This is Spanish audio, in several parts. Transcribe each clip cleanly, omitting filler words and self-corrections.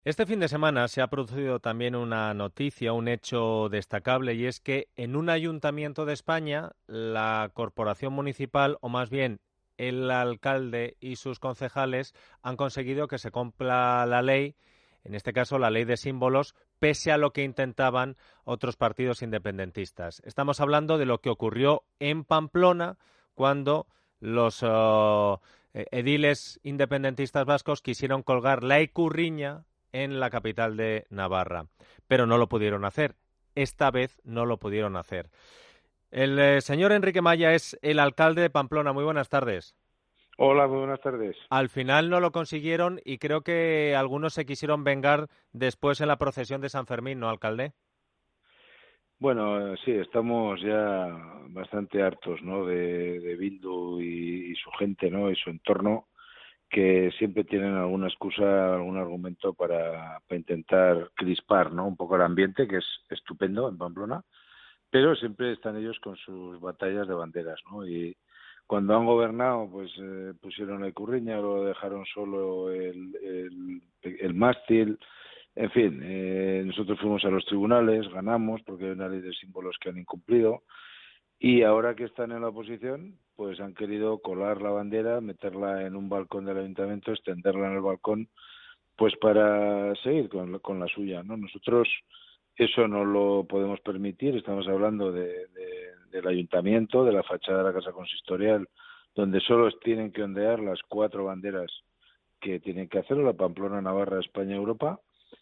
Este fin de semana se ha producido también una noticia, un hecho destacable, y es que en un ayuntamiento de España, la corporación municipal, o más bien el alcalde y sus concejales, han conseguido que se cumpla la ley, en este caso la ley de símbolos, pese a lo que intentaban otros partidos independentistas. Estamos hablando de lo que ocurrió en Pamplona cuando los ediles independentistas vascos quisieron colgar la ecurriña en la capital de Navarra, pero no lo pudieron hacer. Esta vez no lo pudieron hacer. El señor Enrique Maya es el alcalde de Pamplona. Muy buenas tardes. Hola, muy buenas tardes. Al final no lo consiguieron y creo que algunos se quisieron vengar después en la procesión de San Fermín, ¿no, alcalde? Bueno, sí, estamos ya bastante hartos, ¿no? De Bildu y su gente, ¿no? Y su entorno, que siempre tienen alguna excusa, algún argumento para intentar crispar, ¿no? Un poco el ambiente, que es estupendo en Pamplona, pero siempre están ellos con sus batallas de banderas, ¿no? Y cuando han gobernado, pues pusieron la Icurriña, luego dejaron solo el mástil. En fin, nosotros fuimos a los tribunales, ganamos porque hay una ley de símbolos que han incumplido y ahora que están en la oposición, pues han querido colar la bandera, meterla en un balcón del ayuntamiento, extenderla en el balcón, pues para seguir con la suya, ¿no? Nosotros eso no lo podemos permitir, estamos hablando del ayuntamiento, de la fachada de la Casa Consistorial, donde solo tienen que ondear las cuatro banderas que tienen que hacerlo, la Pamplona, Navarra, España, Europa,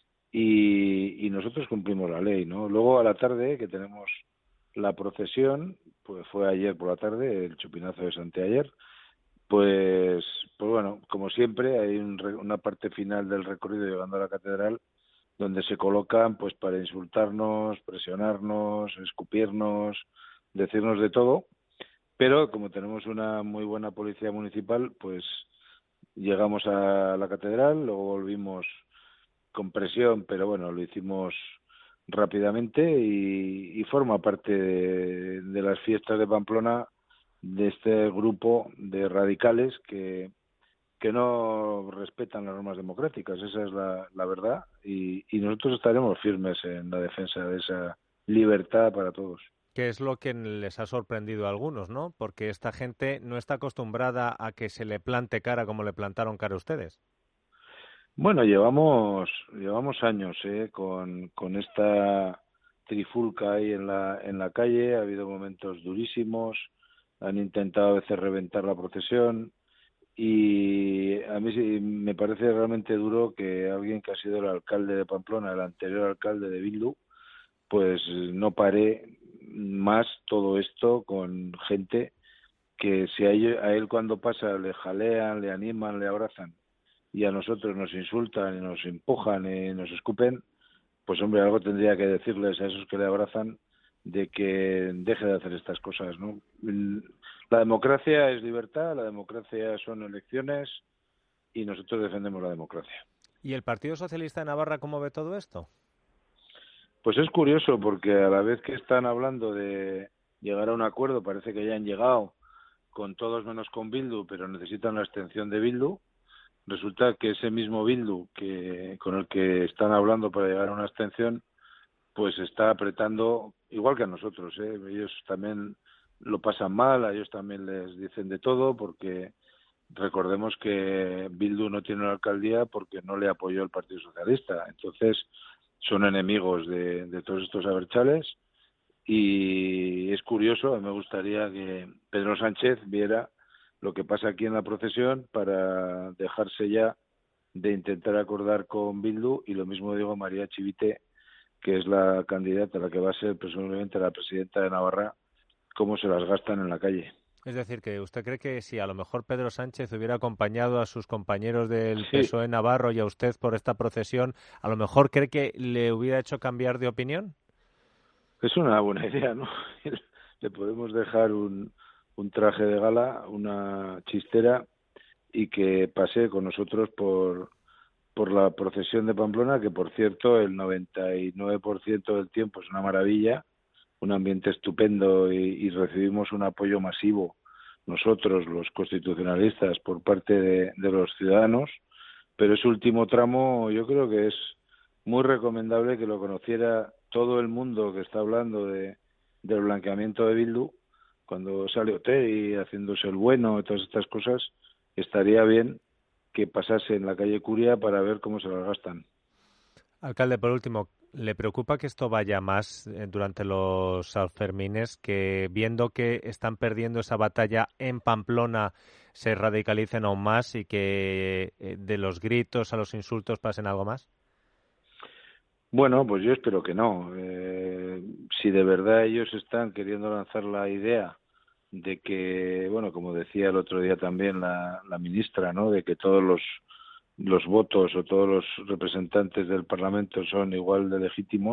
y nosotros cumplimos la ley, ¿no? Luego a la tarde, que tenemos la procesión, pues fue ayer por la tarde, el chupinazo de Santiayer, pues bueno, como siempre, hay una parte final del recorrido llegando a la catedral donde se colocan pues para insultarnos, presionarnos, escupirnos, decirnos de todo, pero como tenemos una muy buena policía municipal, pues llegamos a la catedral, luego volvimos con presión, pero bueno, lo hicimos rápidamente y forma parte de las fiestas de Pamplona de este grupo de radicales que no respetan las normas democráticas, esa es la verdad, y nosotros estaremos firmes en la defensa de esa libertad para todos. Que es lo que les ha sorprendido a algunos, ¿no? Porque esta gente no está acostumbrada a que se le plante cara como le plantaron cara a ustedes. Bueno, llevamos años con esta trifulca ahí en la calle, ha habido momentos durísimos, han intentado a veces reventar la procesión y a mí sí me parece realmente duro que alguien que ha sido el alcalde de Pamplona, el anterior alcalde de Bildu, pues no pare más todo esto con gente que si a él cuando pasa le jalean, le animan, le abrazan y a nosotros nos insultan y nos empujan y nos escupen, pues hombre, algo tendría que decirles a esos que le abrazan de que deje de hacer estas cosas, ¿no? La democracia es libertad, la democracia son elecciones y nosotros defendemos la democracia. ¿Y el Partido Socialista de Navarra cómo ve todo esto? Pues es curioso porque a la vez que están hablando de llegar a un acuerdo, parece que ya han llegado con todos menos con Bildu, pero necesitan la abstención de Bildu. Resulta que ese mismo Bildu que con el que están hablando para llegar a una abstención, pues está apretando igual que a nosotros, ¿eh? Ellos también lo pasan mal, a ellos también les dicen de todo, porque recordemos que Bildu no tiene una alcaldía porque no le apoyó el Partido Socialista. Entonces, son enemigos de todos estos abertzales y es curioso, me gustaría que Pedro Sánchez viera lo que pasa aquí en la procesión para dejarse ya de intentar acordar con Bildu y lo mismo digo María Chivite, que es la candidata, la que va a ser presumiblemente la presidenta de Navarra, cómo se las gastan en la calle. Es decir, que usted cree que si a lo mejor Pedro Sánchez hubiera acompañado a sus compañeros del Sí, PSOE Navarro y a usted por esta procesión, a lo mejor cree que le hubiera hecho cambiar de opinión. es una buena idea, ¿no? Le podemos dejar un traje de gala, una chistera y que pase con nosotros por la procesión de Pamplona, que por cierto el 99% del tiempo es una maravilla, un ambiente estupendo y recibimos un apoyo masivo nosotros, los constitucionalistas, por parte de los ciudadanos, pero ese último tramo yo creo que es muy recomendable que lo conociera todo el mundo que está hablando del blanqueamiento de Bildu. Cuando sale Otegi haciéndose el bueno y todas estas cosas, estaría bien que pasase en la calle Curia para ver cómo se las gastan. Alcalde, por último, ¿le preocupa que esto vaya más durante los Sanfermines, que viendo que están perdiendo esa batalla en Pamplona se radicalicen aún más y que de los gritos a los insultos pasen algo más? Bueno, pues yo espero que no. Si de verdad ellos están queriendo lanzar la idea de que, bueno, como decía el otro día también la ministra, ¿no?, de que todos los votos o todos los representantes del Parlamento son igual de legítimos,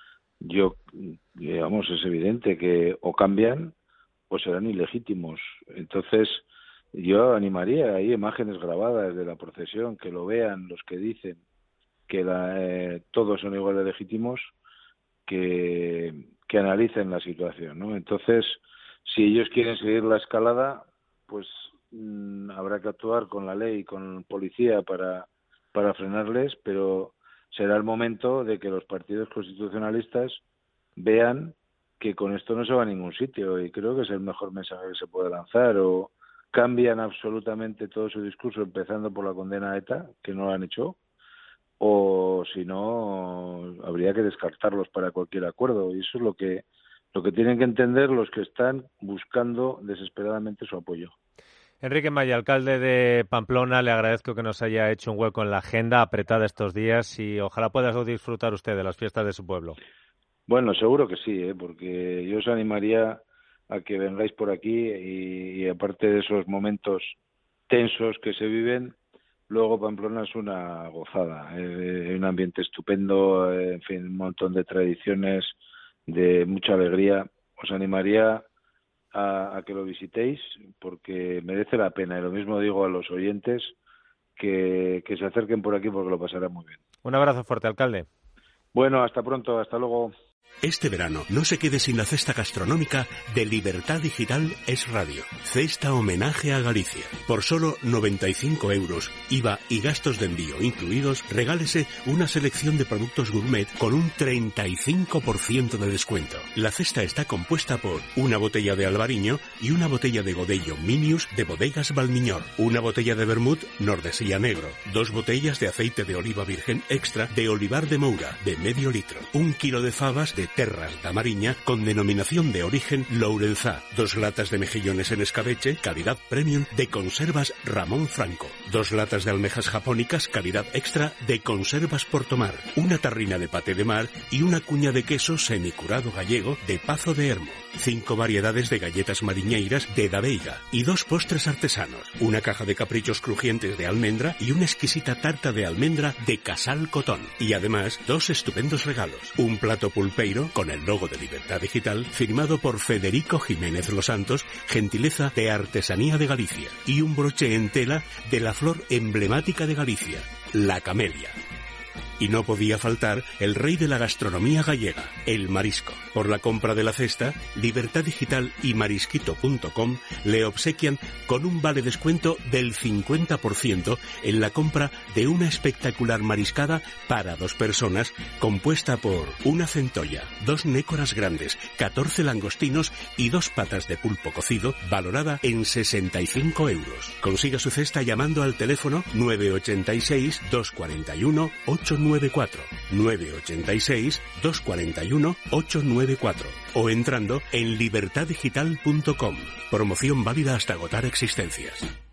digamos, es evidente que o cambian o serán ilegítimos. Entonces, yo animaría, hay imágenes grabadas de la procesión, que lo vean los que dicen que todos son igual de legítimos, que analicen la situación, ¿no? Entonces, si ellos quieren seguir la escalada, pues habrá que actuar con la ley, con policía para frenarles, pero será el momento de que los partidos constitucionalistas vean que con esto no se va a ningún sitio, y creo que es el mejor mensaje que se puede lanzar. O cambian absolutamente todo su discurso, empezando por la condena a ETA, que no lo han hecho, o si no, habría que descartarlos para cualquier acuerdo, y eso es lo que tienen que entender los que están buscando desesperadamente su apoyo. Enrique Maya, alcalde de Pamplona, le agradezco que nos haya hecho un hueco en la agenda apretada estos días y ojalá pueda disfrutar usted de las fiestas de su pueblo. Bueno, seguro que sí, porque yo os animaría a que vengáis por aquí y aparte de esos momentos tensos que se viven, luego Pamplona es una gozada, un ambiente estupendo, en fin, un montón de tradiciones, de mucha alegría. Os animaría a que lo visitéis porque merece la pena, y lo mismo digo a los oyentes que se acerquen por aquí porque lo pasarán muy bien. Un abrazo fuerte, alcalde. Bueno, hasta pronto, hasta luego. Este verano no se quede sin la cesta gastronómica de Libertad Digital Es Radio. Cesta homenaje a Galicia. Por solo 95 €, IVA y gastos de envío incluidos, regálese una selección de productos gourmet con un 35% de descuento. La cesta está compuesta por una botella de Albariño y una botella de Godello Minius de Bodegas Valmiñor, una botella de vermut Nordesía Negro, 2 botellas de aceite de oliva virgen extra de Olivar de Moura de medio litro, 1 kilo de fabas de Terras da Mariña con denominación de origen Lourenzá, 2 latas de mejillones en escabeche, calidad premium de Conservas Ramón Franco, 2 latas de almejas japónicas, calidad extra de Conservas Portomar, una tarrina de paté de mar y una cuña de queso semicurado gallego de Pazo de Hermo, 5 variedades de galletas mariñeiras de Da Veiga y 2 postres artesanos, una caja de caprichos crujientes de almendra y una exquisita tarta de almendra de Casal Cotón, y además 2 estupendos regalos, un plato pulpeiro con el logo de Libertad Digital firmado por Federico Jiménez Los Santos, gentileza de Artesanía de Galicia, y un broche en tela de la flor emblemática de Galicia, la camelia. Y no podía faltar el rey de la gastronomía gallega, el marisco. Por la compra de la cesta, Libertad Digital y marisquito.com le obsequian con un vale descuento del 50% en la compra de una espectacular mariscada para 2 personas, compuesta por una centolla, 2 nécoras grandes, 14 langostinos y 2 patas de pulpo cocido, valorada en 65 €. Consiga su cesta llamando al teléfono 986 241 894, 986 241 894 o entrando en libertaddigital.com. Promoción válida hasta agotar existencias.